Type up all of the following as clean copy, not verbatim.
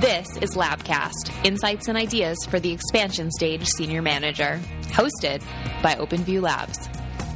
This is Labcast, insights and ideas for the expansion stage senior manager, hosted by OpenView Labs.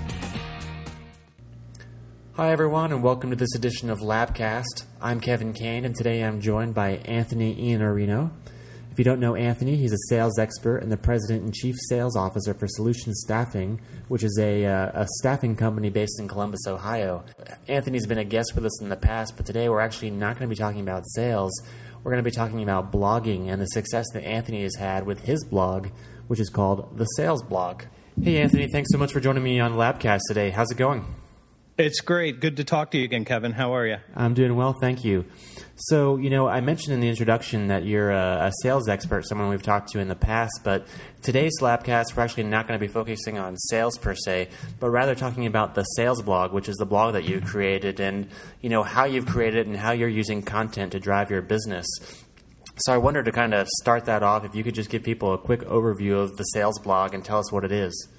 Hi everyone, and welcome to this edition of Labcast. I'm Kevin Kane, and today I'm joined by Anthony Iannarino. If you don't know Anthony, he's a sales expert and the President and Chief Sales Officer for Solutions Staffing, which is a staffing company based in Columbus, Ohio. Anthony's been a guest with us in the past, but today we're actually not going to be talking about sales. We're going to be talking about blogging and the success that Anthony has had with his blog, which is called The Sales Blog. Hey Anthony, thanks so much for joining me on Labcast today. How's it going? It's great. Good to talk to you again, Kevin. How are you? I'm doing well, thank you. So, I mentioned in the introduction that you're a sales expert, someone we've talked to in the past, but today's Labcast, we're actually not going to be focusing on sales per se, but rather talking about the Sales Blog, which is the blog that you created, and, how you've created and how you're using content to drive your business. So I wondered to kind of start that off, if you could just give people a quick overview of the Sales Blog and tell us what it is.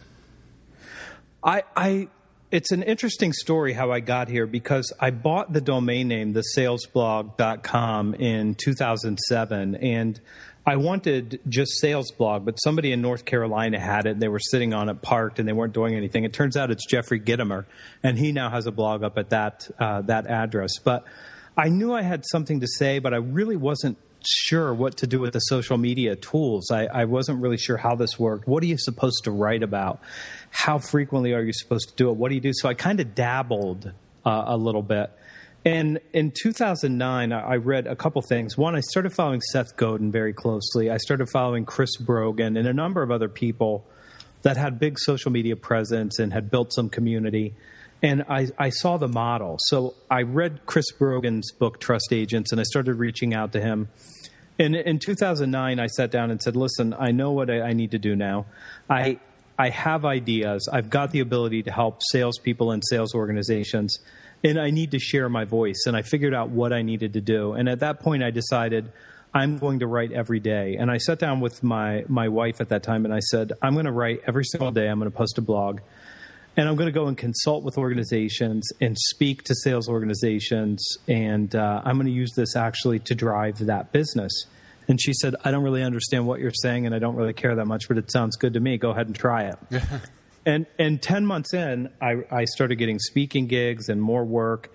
It's an interesting story how I got here, because I bought the domain name, thesalesblog.com, in 2007, and I wanted just sales blog, but somebody in North Carolina had it. They were sitting on it parked, and they weren't doing anything. It turns out it's Jeffrey Gitomer, and he now has a blog up at that address. But I knew I had something to say, but I really wasn't sure what to do with the social media tools. I wasn't really sure how this worked. What are you supposed to write about? How frequently are you supposed to do it? What do you do? So I kind of dabbled a little bit. And in 2009, I read a couple things. One, I started following Seth Godin very closely. I started following Chris Brogan and a number of other people that had big social media presence and had built some community. And I saw the model. So I read Chris Brogan's book, Trust Agents, and I started reaching out to him. And in 2009, I sat down and said, listen, I know what I need to do now. I have ideas. I've got the ability to help salespeople and sales organizations, and I need to share my voice. And I figured out what I needed to do. And at that point, I decided I'm going to write every day. And I sat down with my wife at that time, and I said, I'm going to write every single day. I'm going to post a blog. And I'm going to go and consult with organizations and speak to sales organizations, and I'm going to use this actually to drive that business. And she said, I don't really understand what you're saying, and I don't really care that much, but it sounds good to me. Go ahead and try it. And 10 months in, I started getting speaking gigs and more work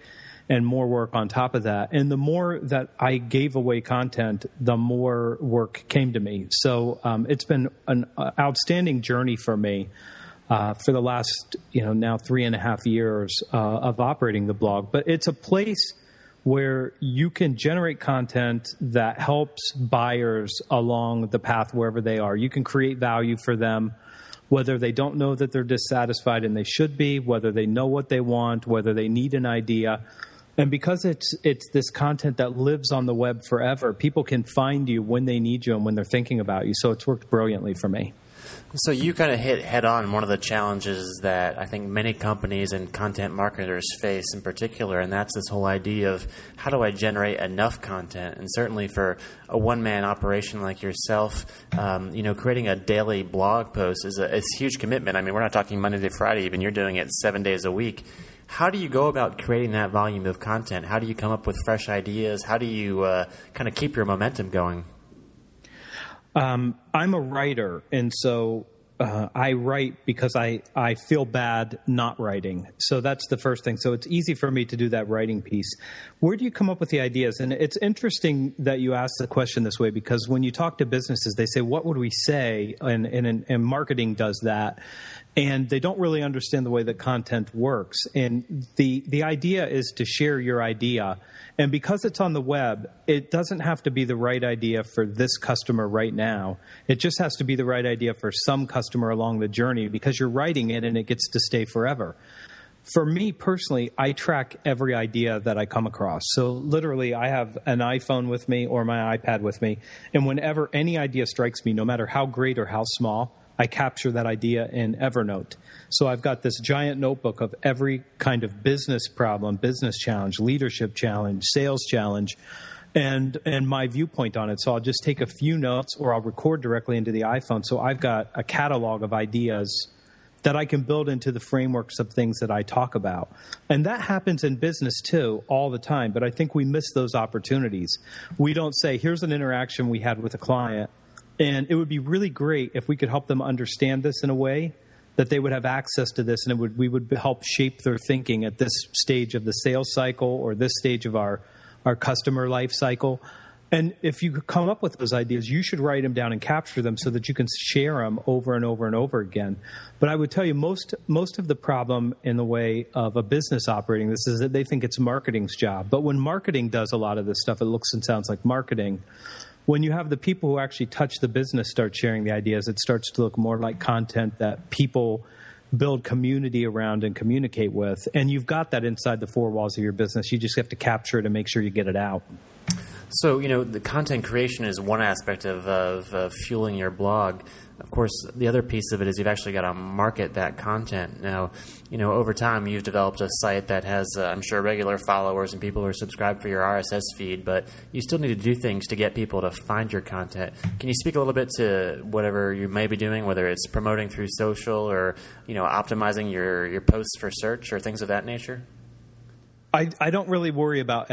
on top of that. And the more that I gave away content, the more work came to me. So it's been an outstanding journey for me. For the last, now 3.5 years of operating the blog. But it's a place where you can generate content that helps buyers along the path wherever they are. You can create value for them, whether they don't know that they're dissatisfied and they should be, whether they know what they want, whether they need an idea. And because it's this content that lives on the web forever, people can find you when they need you and when they're thinking about you. So it's worked brilliantly for me. So you kind of hit head on one of the challenges that I think many companies and content marketers face in particular, and that's this whole idea of how do I generate enough content? And certainly for a one-man operation like yourself, creating a daily blog post is a huge commitment. I mean, we're not talking Monday to Friday even. You're doing it 7 days a week. How do you go about creating that volume of content? How do you come up with fresh ideas? How do you kind of keep your momentum going? I'm a writer, and so I write because I feel bad not writing. So that's the first thing. So it's easy for me to do that writing piece. Where do you come up with the ideas? And it's interesting that you ask the question this way, because when you talk to businesses, they say, what would we say? And marketing does that. And they don't really understand the way that content works. And the idea is to share your idea. And because it's on the web, it doesn't have to be the right idea for this customer right now. It just has to be the right idea for some customer along the journey, because you're writing it and it gets to stay forever. For me personally, I track every idea that I come across. So literally, I have an iPhone with me or my iPad with me. And whenever any idea strikes me, no matter how great or how small, I capture that idea in Evernote. So I've got this giant notebook of every kind of business problem, business challenge, leadership challenge, sales challenge, and my viewpoint on it. So I'll just take a few notes, or I'll record directly into the iPhone. So I've got a catalog of ideas that I can build into the frameworks of things that I talk about. And that happens in business too all the time, but I think we miss those opportunities. We don't say, here's an interaction we had with a client, and it would be really great if we could help them understand this in a way that they would have access to this, and we would help shape their thinking at this stage of the sales cycle or this stage of our customer life cycle. And if you come up with those ideas, you should write them down and capture them so that you can share them over and over and over again. But I would tell you, most of the problem in the way of a business operating this is that they think it's marketing's job. But when marketing does a lot of this stuff, it looks and sounds like marketing. When you have the people who actually touch the business start sharing the ideas, it starts to look more like content that people build community around and communicate with. And you've got that inside the four walls of your business. You just have to capture it and make sure you get it out. So, the content creation is one aspect of fueling your blog. Of course, the other piece of it is you've actually got to market that content. Now, over time, you've developed a site that has, I'm sure, regular followers and people who are subscribed for your RSS feed, but you still need to do things to get people to find your content. Can you speak a little bit to whatever you may be doing, whether it's promoting through social or, optimizing your posts for search or things of that nature? I don't really worry about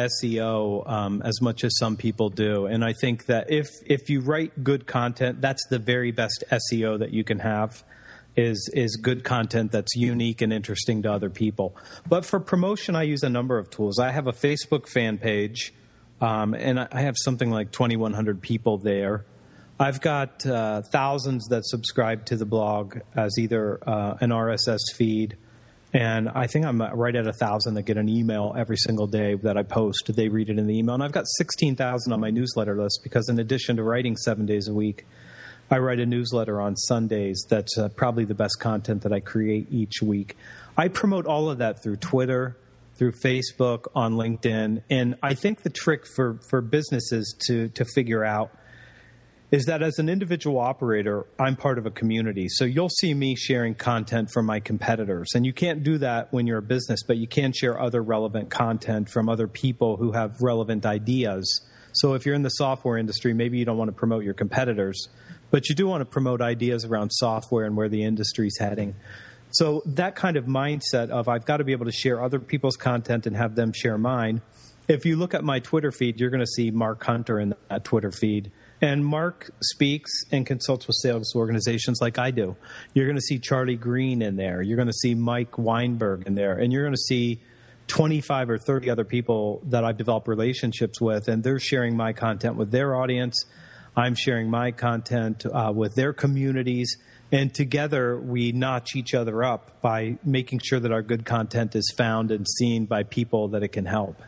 SEO as much as some people do. And I think that if you write good content, that's the very best SEO that you can have is good content that's unique and interesting to other people. But for promotion, I use a number of tools. I have a Facebook fan page, and I have something like 2,100 people there. I've got thousands that subscribe to the blog as either an RSS feed. And I think I'm right at 1,000 that get an email every single day that I post. They read it in the email. And I've got 16,000 on my newsletter list because in addition to writing 7 days a week, I write a newsletter on Sundays that's probably the best content that I create each week. I promote all of that through Twitter, through Facebook, on LinkedIn. And I think the trick for businesses to figure out is that as an individual operator, I'm part of a community. So you'll see me sharing content from my competitors. And you can't do that when you're a business, but you can share other relevant content from other people who have relevant ideas. So if you're in the software industry, maybe you don't want to promote your competitors, but you do want to promote ideas around software and where the industry's heading. So that kind of mindset of I've got to be able to share other people's content and have them share mine. If you look at my Twitter feed, you're going to see Mark Hunter in that Twitter feed. And Mark speaks and consults with sales organizations like I do. You're going to see Charlie Green in there. You're going to see Mike Weinberg in there. And you're going to see 25 or 30 other people that I've developed relationships with, and they're sharing my content with their audience. I'm sharing my content with their communities. And together we notch each other up by making sure that our good content is found and seen by people that it can help.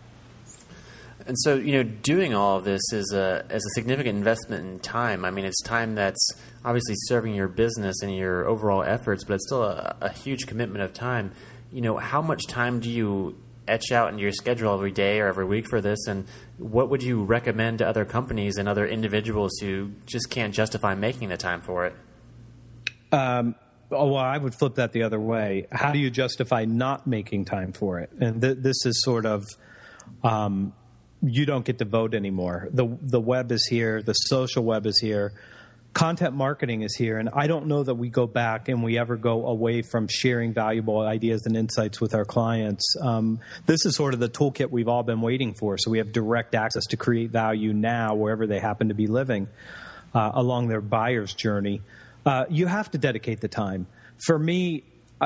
And so, doing all of this is a significant investment in time. I mean, it's time that's obviously serving your business and your overall efforts, but it's still a huge commitment of time. How much time do you etch out into your schedule every day or every week for this? And what would you recommend to other companies and other individuals who just can't justify making the time for it? Well, I would flip that the other way. How do you justify not making time for it? And this is sort of... you don't get to vote anymore. The web is here. The social web is here. Content marketing is here. And I don't know that we go back and we ever go away from sharing valuable ideas and insights with our clients. This is sort of the toolkit we've all been waiting for. So we have direct access to create value now wherever they happen to be living along their buyer's journey. You have to dedicate the time. For me,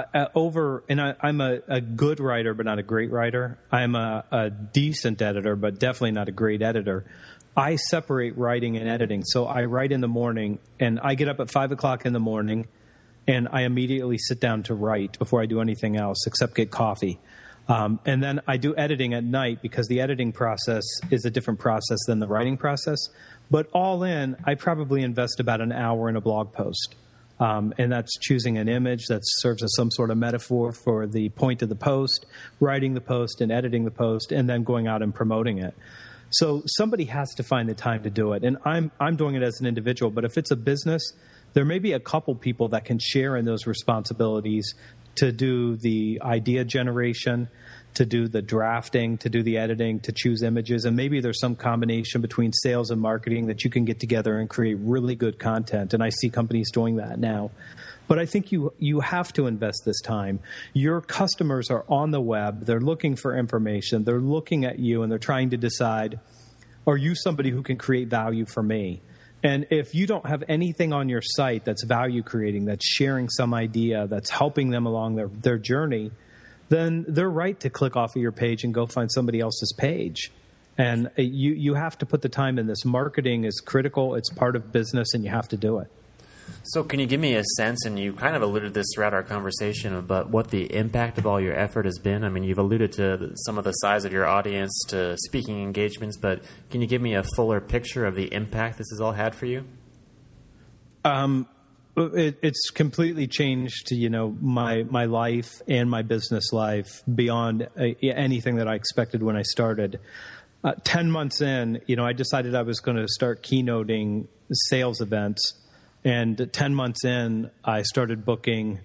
I'm a good writer, but not a great writer. I'm a decent editor, but definitely not a great editor. I separate writing and editing. So I write in the morning, and I get up at 5 o'clock in the morning, and I immediately sit down to write before I do anything else except get coffee. And then I do editing at night because the editing process is a different process than the writing process. But all in, I probably invest about an hour in a blog post. And that's choosing an image that serves as some sort of metaphor for the point of the post, writing the post and editing the post, and then going out and promoting it. So somebody has to find the time to do it. And I'm doing it as an individual, but if it's a business, there may be a couple people that can share in those responsibilities to do the idea generation, to do the drafting, to do the editing, to choose images. And maybe there's some combination between sales and marketing that you can get together and create really good content. And I see companies doing that now. But I think you have to invest this time. Your customers are on the web. They're looking for information. They're looking at you, and they're trying to decide, are you somebody who can create value for me? And if you don't have anything on your site that's value creating, that's sharing some idea, that's helping them along their journey, then they're right to click off of your page and go find somebody else's page. And you have to put the time in this. Marketing is critical. It's part of business, and you have to do it. So can you give me a sense, and you kind of alluded to this throughout our conversation, about what the impact of all your effort has been? I mean, you've alluded to some of the size of your audience, to speaking engagements, but can you give me a fuller picture of the impact this has all had for you? It's completely changed, my life and my business life beyond anything that I expected when I started. 10 months in, I decided I was going to start keynoting sales events. And 10 months in, I started booking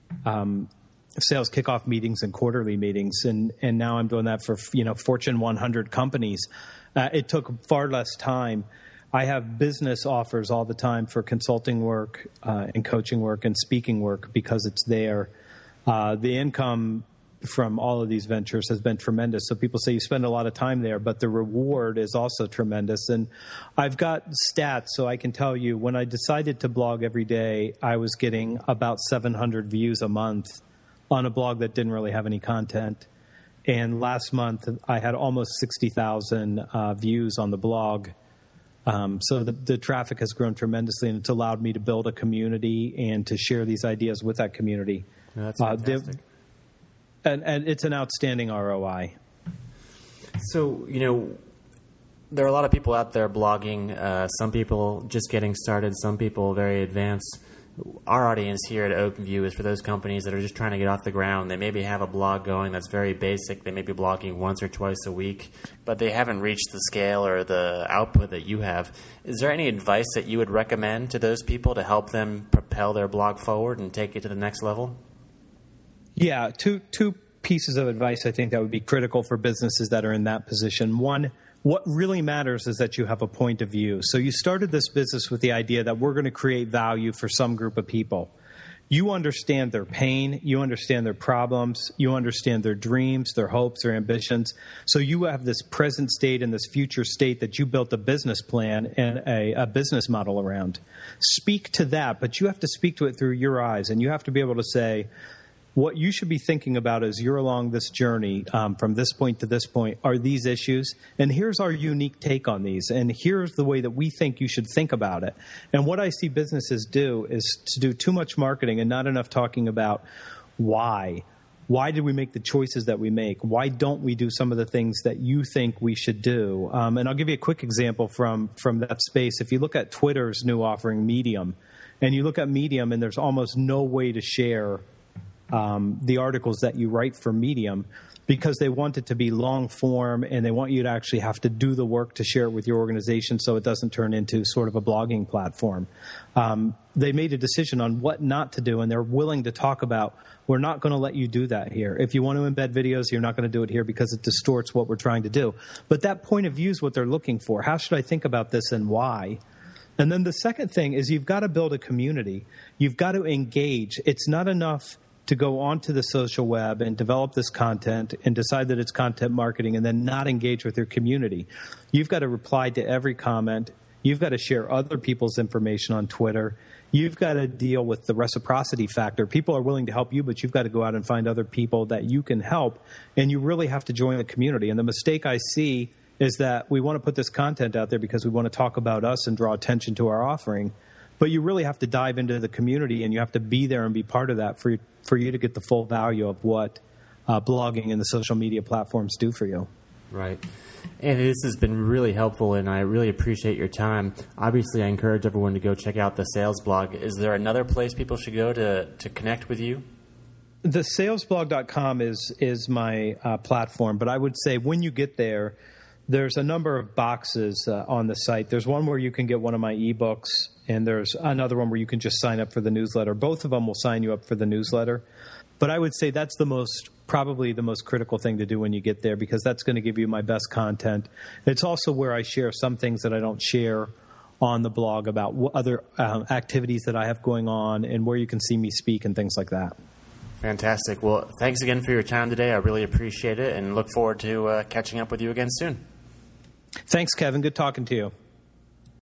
sales kickoff meetings and quarterly meetings. And now I'm doing that for, Fortune 100 companies. It took far less time. I have business offers all the time for consulting work and coaching work and speaking work because it's there. The income from all of these ventures has been tremendous. So people say you spend a lot of time there, but the reward is also tremendous. And I've got stats, so I can tell you when I decided to blog every day, I was getting about 700 views a month on a blog that didn't really have any content. And last month, I had almost 60,000 views on the blog. So the traffic has grown tremendously, and it's allowed me to build a community and to share these ideas with that community. That's fantastic. And it's an outstanding ROI. So, there are a lot of people out there blogging, some people just getting started, some people very advanced. Our audience here at OpenView is for those companies that are just trying to get off the ground. They maybe have a blog going that's very basic. They may be blogging once or twice a week, but they haven't reached the scale or the output that you have. Is there any advice that you would recommend to those people to help them propel their blog forward and take it to the next level? Yeah, two pieces of advice I think that would be critical for businesses that are in that position. One, what really matters is that you have a point of view. So you started this business with the idea that we're going to create value for some group of people. You understand their pain, you understand their problems, you understand their dreams, their hopes, their ambitions. So you have this present state and this future state that you built a business plan and a business model around. Speak to that, but you have to speak to it through your eyes, and you have to be able to say, what you should be thinking about as you're along this journey from this point to this point are these issues, and here's our unique take on these, and here's the way that we think you should think about it. And what I see businesses do is to do too much marketing and not enough talking about why. Why did we make the choices that we make? Why don't we do some of the things that you think we should do? And I'll give you a quick example from that space. If you look at Twitter's new offering, Medium, and you look at Medium, and there's almost no way to share the articles that you write for Medium because they want it to be long form, and they want you to actually have to do the work to share it with your organization so it doesn't turn into sort of a blogging platform. They made a decision on what not to do, and they're willing to talk about, we're not going to let you do that here. If you want to embed videos, you're not going to do it here because it distorts what we're trying to do. But that point of view is what they're looking for. How should I think about this and why? And then the second thing is you've got to build a community. You've got to engage. It's not enough to go onto the social web and develop this content and decide that it's content marketing and then not engage with your community. You've got to reply to every comment. You've got to share other people's information on Twitter. You've got to deal with the reciprocity factor. People are willing to help you, but you've got to go out and find other people that you can help, and you really have to join the community. And the mistake I see is that we want to put this content out there because we want to talk about us and draw attention to our offering. But you really have to dive into the community, and you have to be there and be part of that for you to get the full value of what blogging and the social media platforms do for you. Right. And this has been really helpful, and I really appreciate your time. Obviously, I encourage everyone to go check out the Sales Blog. Is there another place people should go to connect with you? The salesblog.com is my platform, but I would say when you get there, there's a number of boxes on the site. There's one where you can get one of my ebooks, and there's another one where you can just sign up for the newsletter. Both of them will sign you up for the newsletter. But I would say that's probably the most critical thing to do when you get there, because that's going to give you my best content. It's also where I share some things that I don't share on the blog about what other activities that I have going on and where you can see me speak and things like that. Fantastic. Well, thanks again for your time today. I really appreciate it and look forward to catching up with you again soon. Thanks, Kevin. Good talking to you.